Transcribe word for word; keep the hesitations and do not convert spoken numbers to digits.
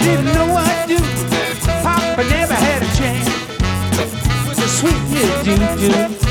didn't know what to do. Papa never had a chance. Was a sweet little doo-doo.